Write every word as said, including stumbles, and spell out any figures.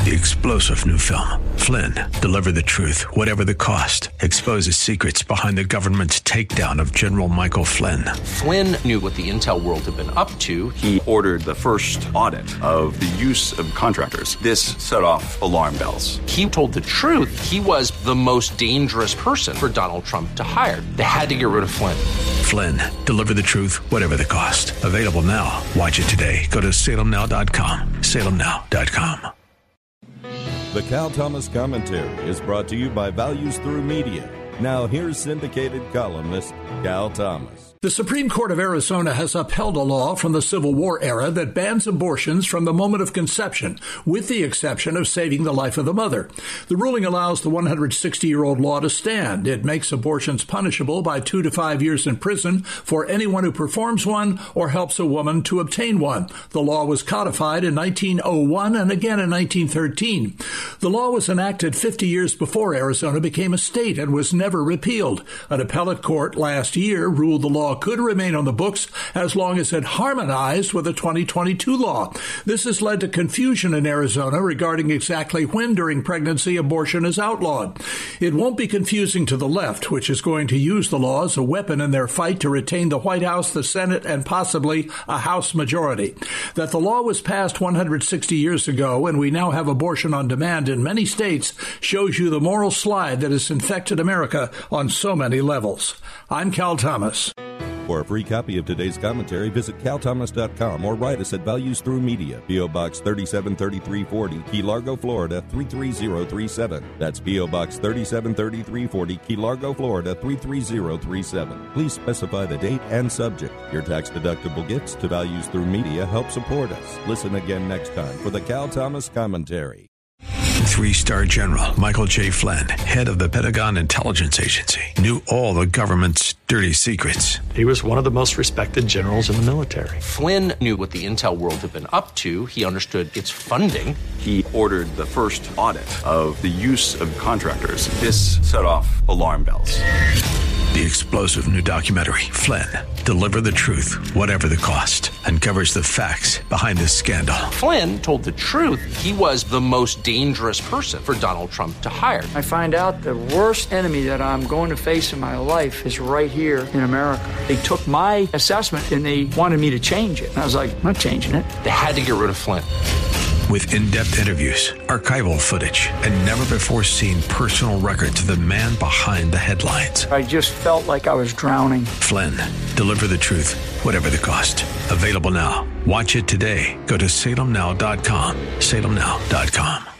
The explosive new film, Flynn, Deliver the Truth, Whatever the Cost, exposes secrets behind the government's takedown of General Michael Flynn. Flynn knew what the intel world had been up to. He ordered the first audit of the use of contractors. This set off alarm bells. He told the truth. He was the most dangerous person for Donald Trump to hire. They had to get rid of Flynn. Flynn, Deliver the Truth, Whatever the Cost. Available now. Watch it today. Go to salem now dot com. salem now dot com. The Cal Thomas Commentary is brought to you by Values Through Media. Now here's syndicated columnist Cal Thomas. The Supreme Court of Arizona has upheld a law from the Civil War era that bans abortions from the moment of conception, with the exception of saving the life of the mother. The ruling allows the one hundred sixty-year-old law to stand. It makes abortions punishable by two to five years in prison for anyone who performs one or helps a woman to obtain one. The law was codified in nineteen oh one and again in nineteen thirteen. The law was enacted fifty years before Arizona became a state and was never repealed. An appellate court last year ruled the law could remain on the books as long as it harmonized with the twenty twenty-two law. This has led to confusion in Arizona regarding exactly when during pregnancy abortion is outlawed. It won't be confusing to the left, which is going to use the law as a weapon in their fight to retain the White House, the Senate, and possibly a House majority. That the law was passed one hundred sixty years ago and we now have abortion on demand in many states shows you the moral slide that has infected America on so many levels. I'm Cal Thomas. For a free copy of today's commentary, visit cal thomas dot com or write us at Values Through Media, P O. Box thirty-seven thirty-three forty, Key Largo, Florida three three zero three seven. That's P O. Box thirty-seven thirty-three forty, Key Largo, Florida three three zero three seven. Please specify the date and subject. Your tax-deductible gifts to Values Through Media help support us. Listen again next time for the Cal Thomas Commentary. Three-star General Michael J. Flynn, head of the Pentagon Intelligence Agency, knew all the government's dirty secrets. He was one of the most respected generals in the military. Flynn knew what the intel world had been up to. He understood its funding. He ordered the first audit of the use of contractors. This set off alarm bells. The explosive new documentary, Flynn, Deliver the Truth, Whatever the Cost, uncovers the facts behind this scandal. Flynn told the truth. He was the most dangerous person for Donald Trump to hire. I find out the worst enemy that I'm going to face in my life is right here in America. They took my assessment and they wanted me to change it. And I was like, I'm not changing it. They had to get rid of Flynn. With in-depth interviews, archival footage, and never-before-seen personal records of the man behind the headlines. I just felt like I was drowning. Flynn, Deliver the Truth, Whatever the Cost. Available now. Watch it today. Go to salem now dot com. salem now dot com.